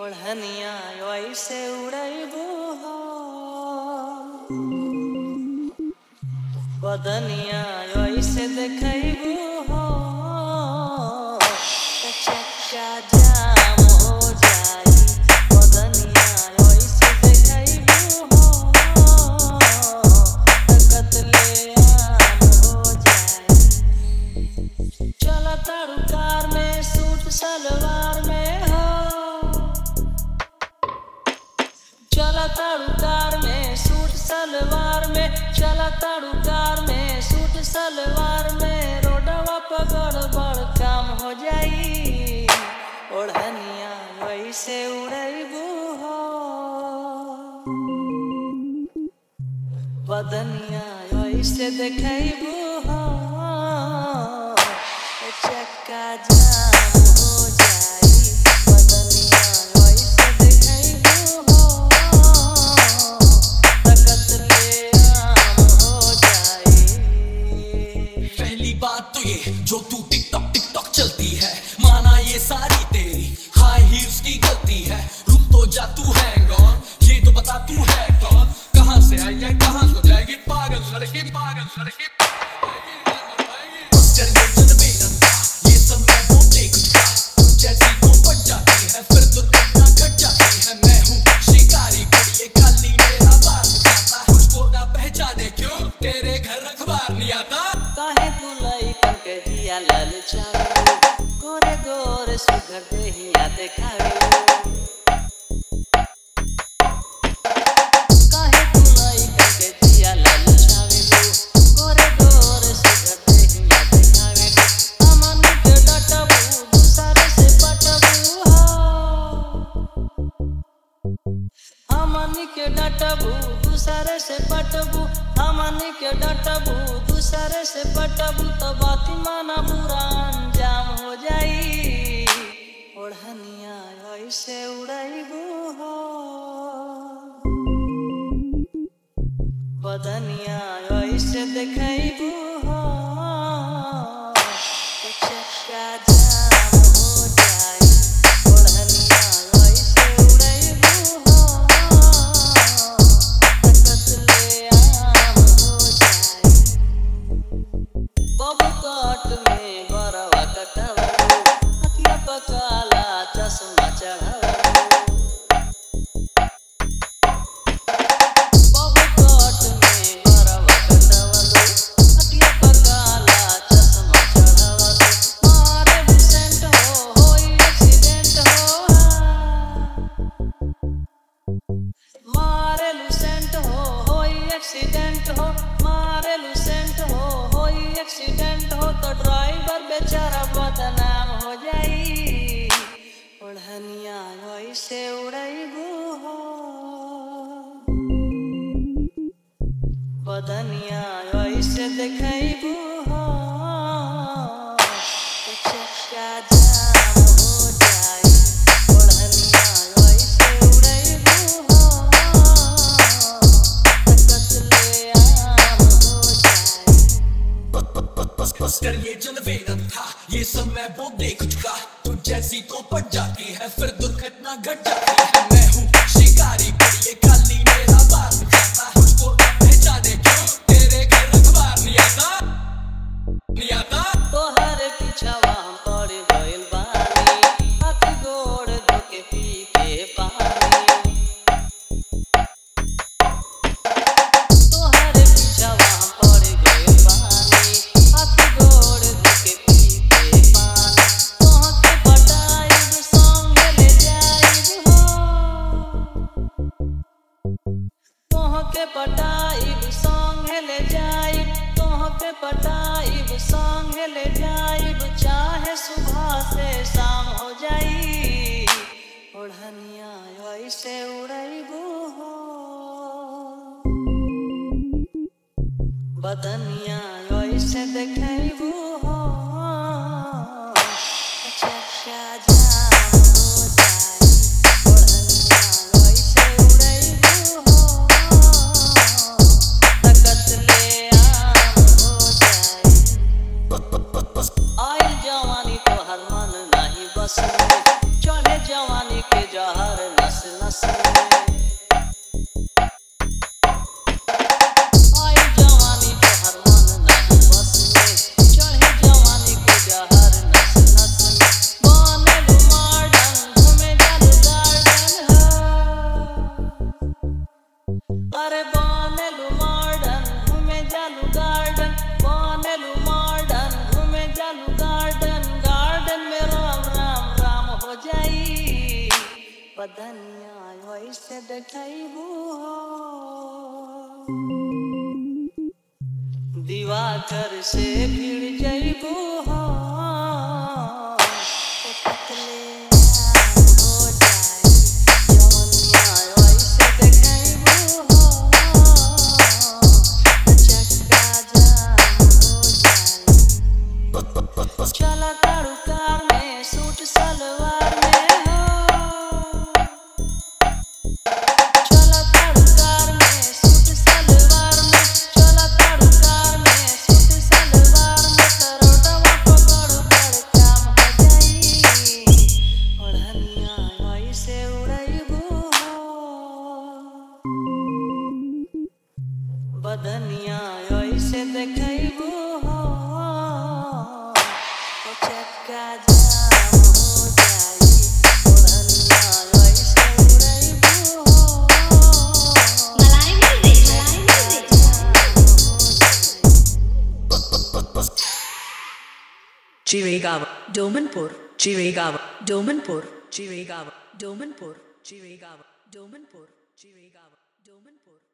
ओढ़निया ऐसे उड़ैबू हो, बदनिया ऐसे देखैबू हो, चक्का जाम हो जाई। बदनिया ऐसे देखैबू हो, कतले आम हो जाई। चला तारू कार में सूट सलवार में हो, चला तारू कार में सूट सलवार में, चला तारू कार में सूट सलवार में, रोडवा पर गड़बड़ काम हो जाई। ओढ़निया ऐसे उड़ैबू हो, बदनिया ऐसे देखैबू हो, चक्का जाम हो जाई। बदनिया ऐसे देखैबू हो, कतले आम हो जाई। पहली बात तो ये जो तू टिकटॉक टिकटॉक चलती है, माना ये सारी तेरी हाई हील्स की गलती है। रुक तो जा तू हैंग ऑन, ये तो बता तू है कौन, कहां से आई है कहां को जाएगी, पागल लड़की पागल लड़की। ये सब मैं वो देख चुका, तू जैसी को पड़ जाती है फिर दुर्घटना घट जाती है। मैं हूँ शिकारी कुड़िए, खाली मेरा बार जाता, मुझको ना पहचाने क्यों तेरे घर अखबार नहीं आता। काहे बुलाई करके जिया ललचावे, गोरे गोरे सुघर देहिया देखावे। काहे बुलाई करके जिया ललचावे, गोरे गोरे सुघर देहिया देखावे। हमन के डटबू दूसरे से पटबू हो, हमन के डटबू दूसरे से पटबू, हमन के डटबू दूसरे से पटबू, तो बाती माना बुरा अंजाम हो जाई। ओढ़निया ऐसे उड़ैबू हो, बदनिया ऐसे देखैबू हो, चक्का जाम हो जाई। ओढ़निया ऐसे उड़ैबू हो, कतले आम हो जाई। बबू काट में बरवा कटवलू, अखिया पकाला चश्मा चढ़वलू। बबू काट में बरवा कटवलू, अखिया पकाला चश्मा चढ़वलू। मारे सेंट हो होई एक्सीडेंट हो, मारे सेंट हो होई एक्सीडेंट हो, मारे सेंट हो होई एक्सीडेंट हो, तो ड्राइवर बेचारा बदनाम हो जाई। ओढ़निया ऐसे उड़ैबू हो, बदनिया ऐसे देखैबू हो, चक्का जाम हो जाई। ओढ़निया ऐसे उड़ैबू हो, कतले आम हो जाई। बस कर ये जनवेदन था, ये सब मैं वो देख चुका, तू जैसी तो पड़ जाती है फिर दुर्घटना घट जाती है। मैं हूँ शिकारी कुड़िए, खाली मेरा बार जाता, मुझको ना पहचाने क्यों तेरे घर अखबार नहीं आता, नहीं आता। तोहरे पिछवा हम पड़ गइल बानी, हाथ गोड़ धोके पी के पानी। तोहरे पिछवा हम पड़ गइल बानी, हाथ गोड़ धोके पी के पानी। तोहके पटाइब संगे ले जाइब हो, तोहके पटाइब संगे ले जाइब, तोहके पटाइब संगे ले जाइब, चाहे सुबह से शाम हो जाई। ओढ़निया ऐसे उड़ैबू हो, बदनिया ऐसे देखैबू हो, चक्का जाम हो जाई। ओढ़निया ऐसे उड़ैबू हो, कतले आम हो जाई। आइल जवानी तो हर मन नहीं बस में, चढ़े जवानी के जहर अरे बनेलु मॉडर्न घूमे जालू गार्डन, बनेलु मॉडर्न घूमे जालू गार्डन, गार्डन में राम राम राम हो जाई, बदनिया ऐसे देखैबू हो, दिवाकर से भिड़ जैबू हो, ओ पतले हो जाई, जवनिया ऐसे देखैबू हो, चक्का जाम हो जाई। चला तारू कार में सूट सलवार में हो, चला तारू कार में सूट सलवार में, चला तारू कार में सूट सलवार में, तरोटवा पकड़ बड़ काम हो जाई, ओढ़निया ऐसे उड़ैबू हो, बदनिया ऐसे देखैबू हो, ओ चक्का जाम हो जाई, ओढ़निया ऐसे उड़ैबू हो, Malay music, Malay music. Chiregawa, Domanpur, Chiregawa, Domanpur, Chiregawa, Domanpur, Chiregawa, Domanpur, Chiregawa, Domanpur.